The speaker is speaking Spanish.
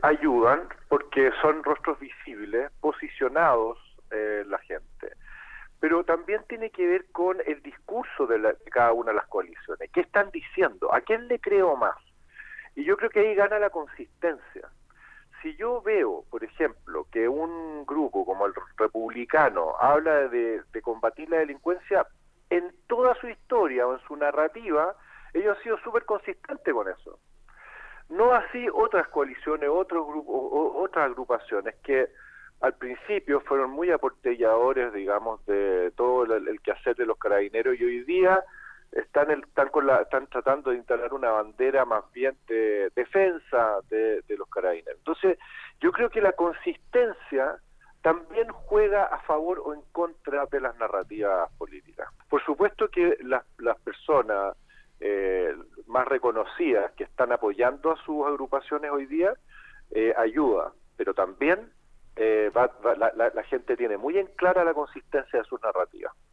ayudan porque son rostros visibles, posicionados la gente. Pero también tiene que ver con el discurso de cada una de las coaliciones. ¿Qué están diciendo? ¿A quién le creo más? Y yo creo que ahí gana la consistencia. Si yo veo, por ejemplo, que un grupo como el republicano habla de combatir la delincuencia, en toda su historia o en su narrativa, ellos han sido súper consistentes con eso. No así otras coaliciones, otros grupos, otras agrupaciones que al principio fueron muy aportelladores, digamos, de todo el quehacer de los carabineros, y hoy día están tratando de instalar una bandera más bien de defensa de los carabineros. Entonces, yo creo que la consistencia también juega a favor o en contra de las narrativas políticas. Por supuesto que las personas más reconocidas que están apoyando a sus agrupaciones hoy día ayuda, pero también la gente tiene muy en clara la consistencia de sus narrativas.